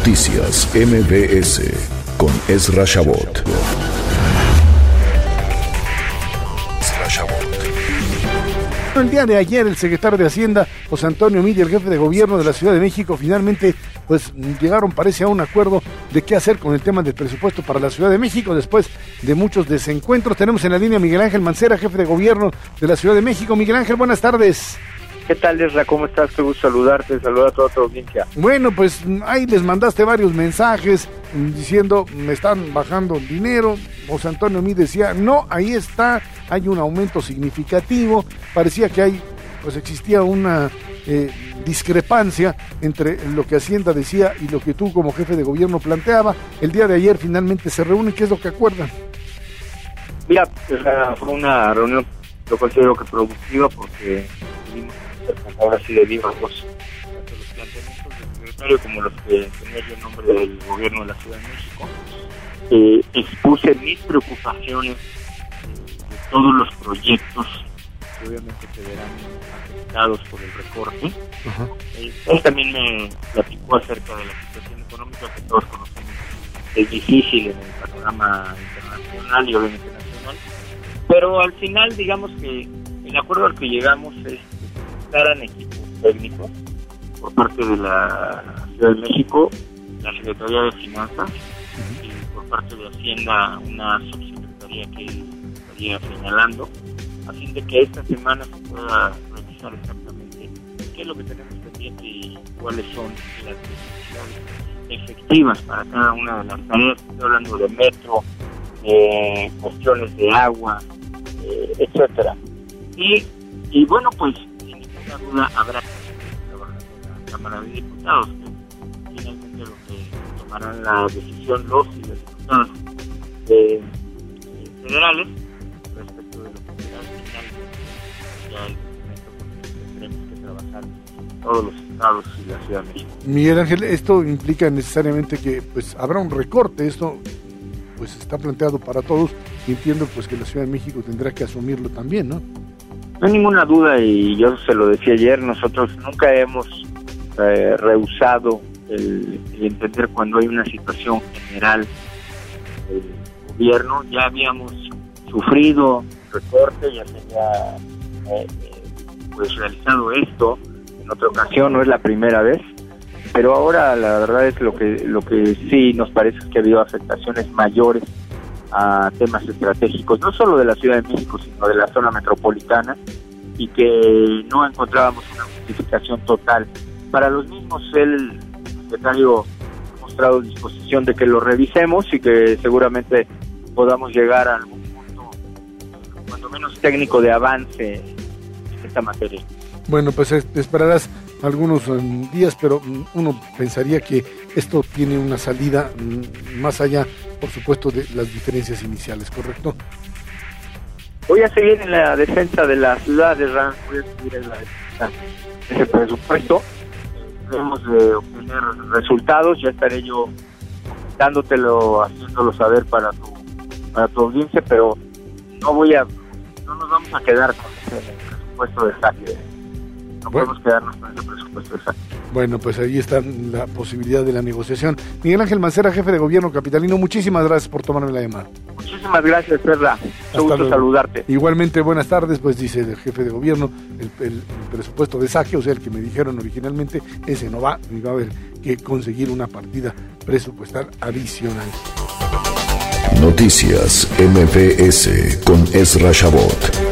Noticias MBS con Ezra Shabot. El día de ayer, el secretario de Hacienda, José Antonio Meade, y el jefe de gobierno de la Ciudad de México, finalmente llegaron, parece, a un acuerdo de qué hacer con el tema del presupuesto para la Ciudad de México, después de muchos desencuentros. Tenemos en la línea a Miguel Ángel Mancera, jefe de gobierno de la Ciudad de México. Miguel Ángel, buenas tardes. ¿Qué tal, Ezra? ¿Cómo estás? Qué gusto saludarte, saludar a toda tu audiencia. Bueno, pues ahí les mandaste varios mensajes diciendo, me están bajando el dinero. José Antonio Meade decía, no, ahí está, hay un aumento significativo. Parecía que existía una discrepancia entre lo que Hacienda decía y lo que tú como jefe de gobierno planteaba. El día de ayer finalmente se reúnen. ¿Qué es lo que acuerdan? Mira, fue una reunión, yo considero que productiva, porque ahora sí de viva voz tanto los planteamientos del secretario como los que tenía yo en nombre del gobierno de la Ciudad de México. Expuse mis preocupaciones de todos los proyectos que obviamente se verán afectados por el recorte. Él también me platicó acerca de la situación económica que todos conocemos. Es difícil en el panorama internacional y obviamente nacional, pero al final, digamos que el acuerdo al que llegamos es en equipos técnicos por parte de la Ciudad de México, la Secretaría de Finanzas, y por parte de Hacienda una subsecretaría que estaría señalando, a fin de que esta semana se pueda revisar exactamente qué es lo que tenemos pendiente y cuáles son las necesidades efectivas para cada una de las tareas. Estoy hablando de metro, de cuestiones de agua, etcétera. Y bueno, pues duda habrá que trabajar en la Cámara de Diputados, que finalmente lo que tomarán la decisión los y las diputadas federales respecto de lo que será finalmente ya el documento con el que tendremos que trabajar todos los estados y la Ciudad de México. Miguel Ángel, esto implica necesariamente que habrá un recorte. Esto está planteado para todos, y entiendo que la Ciudad de México tendrá que asumirlo también, ¿no? No hay ninguna duda, y yo se lo decía ayer, nosotros nunca hemos rehusado el entender cuando hay una situación general del gobierno. Ya habíamos sufrido recorte, ya se había realizado esto en otra ocasión, no es la primera vez, pero ahora la verdad es lo que sí nos parece es que ha habido afectaciones mayores a temas estratégicos, no solo de la Ciudad de México, sino de la zona metropolitana, y que no encontrábamos una justificación total. Para los mismos, el secretario ha mostrado disposición de que lo revisemos y que seguramente podamos llegar a algún punto, cuando menos técnico, de avance en esta materia. Bueno, pues esperarás algunos días, pero uno pensaría que esto tiene una salida más allá, por supuesto, de las diferencias iniciales, ¿correcto? Voy a seguir en la defensa de la ciudad de Ram, voy a seguir en la defensa de ese presupuesto. Debemos de obtener resultados, ya estaré yo dándotelo, haciéndolo saber para tu audiencia, pero no nos vamos a quedar con ese presupuesto de saque. No podemos quedarnos con ese presupuesto exacto. Bueno, pues ahí está la posibilidad de la negociación. Miguel Ángel Mancera, jefe de gobierno capitalino, muchísimas gracias por tomarme la llamada. Muchísimas gracias, Perla. Mucho gusto saludarte. Igualmente, buenas tardes. Dice el jefe de gobierno, el presupuesto de saque, o sea, el que me dijeron originalmente, ese no va, y va a haber que conseguir una partida presupuestal adicional. Noticias MBS con Ezra Shabot.